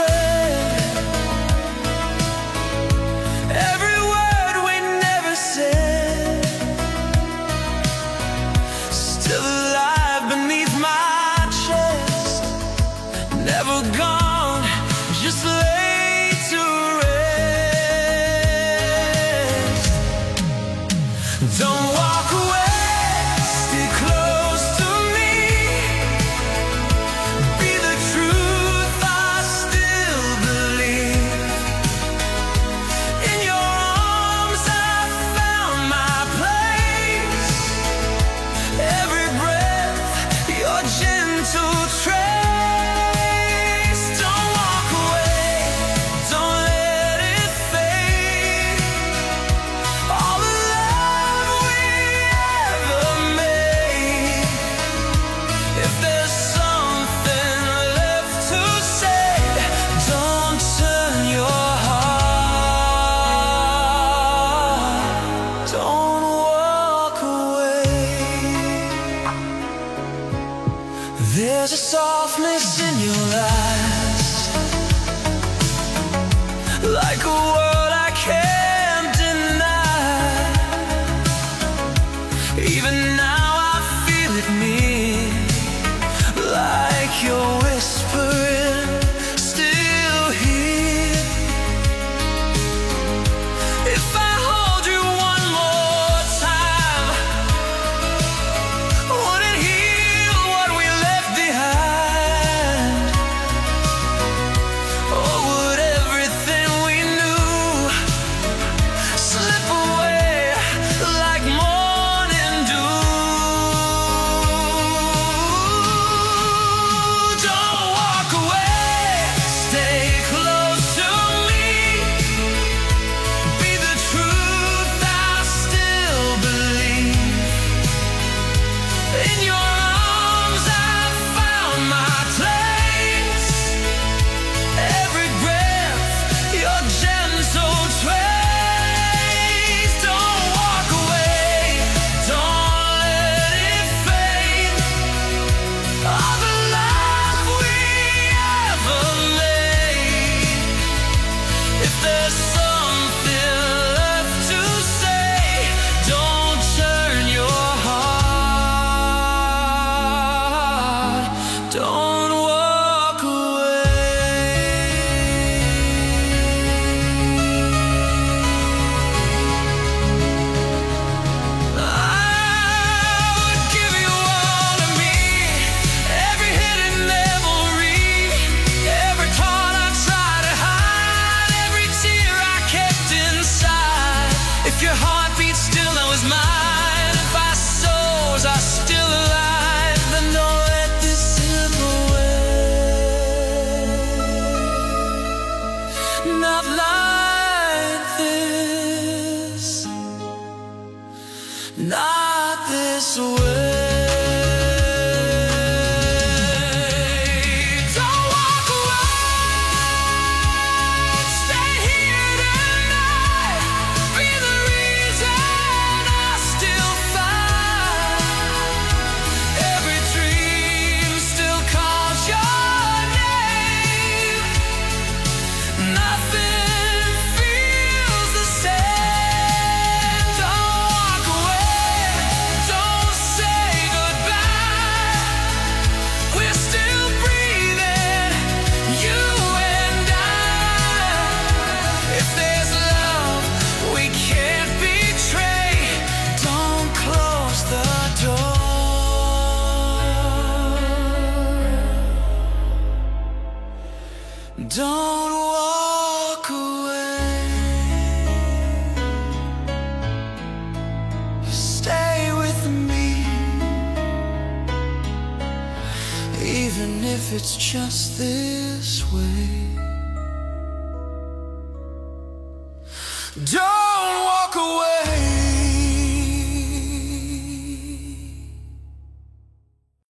every word we never said, still alive beneath my chest, never gone, just laid to rest. Don't walk away, stay close to me, be the truth I still believe. In your arms I found my place, every breath your gentle trace. Don't walk away, don't let it fade, all the love we ever made. If there's something left to say, don't turn your heart, don't walk away. There's a softness in your eyes, like a world I can't deny. Even now I feel it near, like you're whispering, still here. If I hold you one more time, would it heal what we left behind? Or would everything we knew slip away like morning dew? Don't walk away, stay close to me, be the truth I still believe. In your arms I found my place, every breath your gentle trace. Don't walk away, don't let it fade, all the love we ever made. If there's something left to say, don't turn your heart, don't walk away. I would give you all of me, every hidden memory, every thought I tried to hide, every tear I kept inside. If your heart beats still now is mine, if our souls are still alive, then don't let this slip away. Not like this, not this way. Don't walk away, stay here tonight, be the reason I still find, every dream still calls your name, nothing feels the same. Don't walk away, don't say goodbye, we're still breathing, you and I. If there's love we can't betray, don't close the door, don't walk away, stay with me, even if it's just this way. Don't